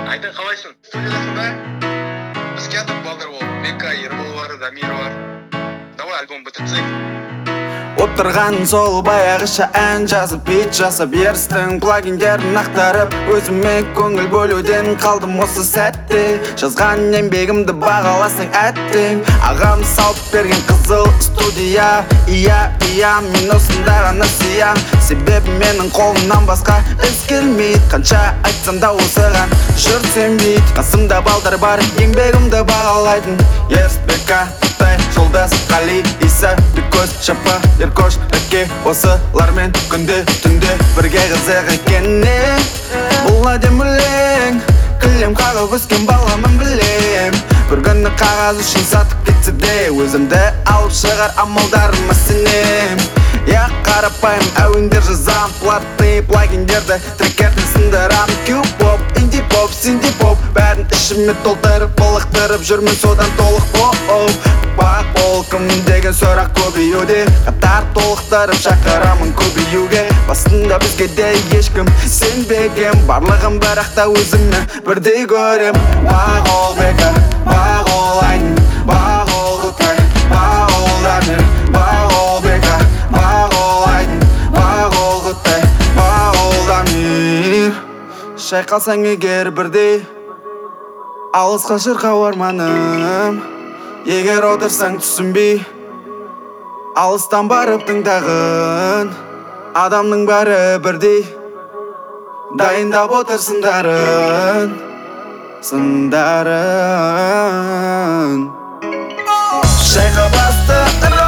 Айдын, қалайсың? Студиядасың ба? Бізге андық балдар бол. Бека, Ербол бар, Дамир бар. Давай альбом бітірсек. Отырған сол баяғыша ән жазып, бит жасап, ерістің плагиндерін ақтарып, өзіме көңіл бөлуден қалдым осы сәтте. Жазған еңбегімді бағаласаң әттең, ағам салып берген қызыл студия. Иә, мен осында ғана сиям, себебі менің қолымнан басқа іс келмейді. Қанша айтсам да осыған жұрт сенбейді. Қасымда балдар бар, еңбегімді бағалайтын. Ерсбека, Құтай, Жолдас, Қали, Иса, Бекөз, Шапа, Еркош, Әке, осылармен күнде түнде бірге қызық екенне. Бұл әдем өлең, кілем қағып өскен баламын білем. Бір күні қағаз үшін сатып кетсе де, өзімді алып шығар амалдарыма сенем. Я қарапайым әуендер жазам, платный плагиндерді трекерді сындырам. Q-pop, инди-поп, синди-поп, бәрін ішіме толтырып, былықтырып жүрмін содан толық боп. Бақ болқым деген сұрақ көбеюде, қатар толықтырып шақырамын көбеюге. Басында бізге де ешкім сенбеген, барлығын бірақ та өзіммен бірдей көрем. Бақ ол Бека, бақ ол Айдын, бақ ол Құтай, бақ ол Дамир, бақ ол Бека, бақ ол Айдын, бақ ол Құтай, бақ ол Дамир. Шайқалсаң егер бірдей, алысқа шырқау арманым. Егер отырсаң түсінбей, алыстан барып тыңдағын, адамның бәрі бірдей, дайындап отыр сындарын. Шайқа басты